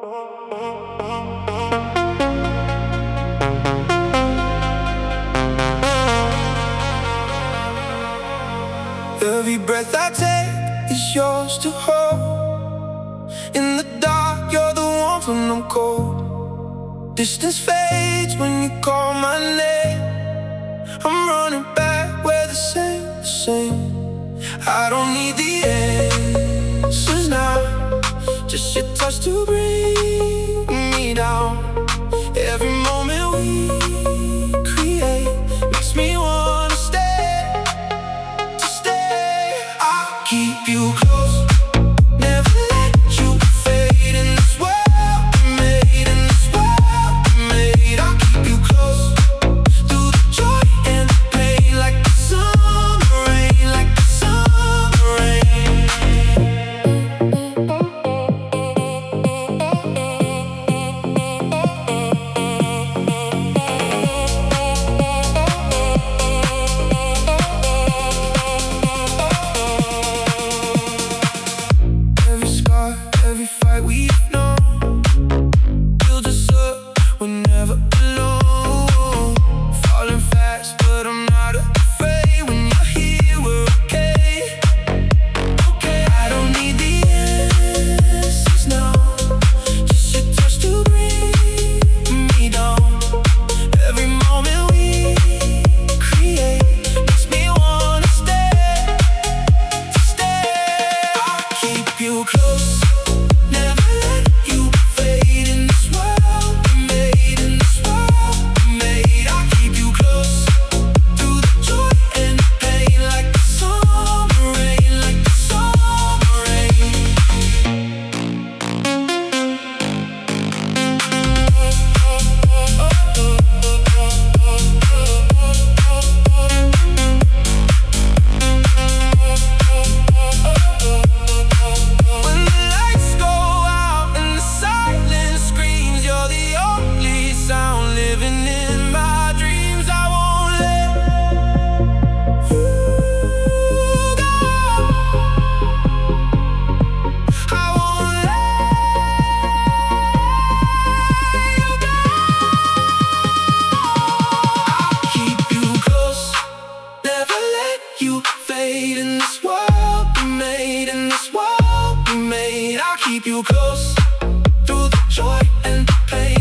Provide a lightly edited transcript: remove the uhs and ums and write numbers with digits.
Every breath I take is yours to hold. In the dark, you're the warmth when I'm cold. Distance fades when you call my name. I'm running back where the same. I don't need the answers now, just your touch to bring me down. Every moment we create makes me wanna stay. I'll keep you close, never let you fade. In this world we made, in this world we made. I'll keep you close through the joy and the pain, like the summer rain, like the summer rain. Every scar, every fight we've known builds us up, we're never alone. Falling fast, but I'm not afraid. When you're here, we're okay. I don't need the answers now, just your touch to bring me down. Every moment we create makes me wanna stay. I'll keep you close, never let you fade. In this world we made, in this world we made. I'll keep you close through the joy and the pain, like the summer rain, like the summer rain. When the lights go out and the silence screams, you're the only sound living in my dreams. I won't let you go. I won't let you go. I'll keep you close, never let you fade. In this world we made, in this world we made. I'll keep you close through the joy and the pain.